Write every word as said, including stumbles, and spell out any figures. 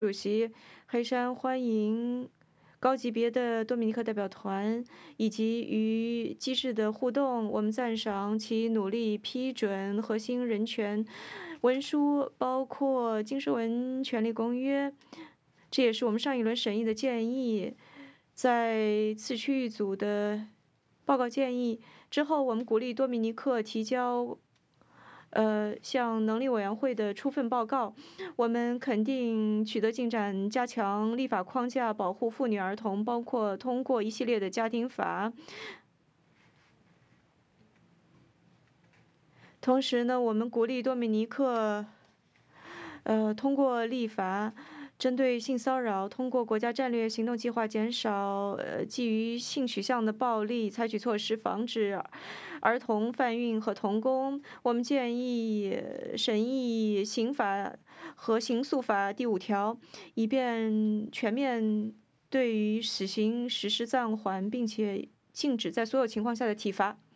主席，黑山欢迎高级别的多米尼克代表团以及与机制的互动。我们赞赏其努力批准核心人权文书，包括《经社文权利公约》，这也是我们上一轮审议的建议。在次区域组的报告建议之后，我们鼓励多米尼克提交。呃，向能力委员会的充分报告，我们肯定取得进展，加强立法框架保护妇女儿童，包括通过一系列的家庭法。同时呢，我们鼓励多米尼克，呃，通过立法。针对性骚扰，通过国家战略行动计划减少呃基于性取向的暴力，采取措施防止儿童贩运和童工。我们建议呃审议刑法和刑诉法第五条，以便全面对于死刑实施暂缓，并且禁止在所有情况下的体罚。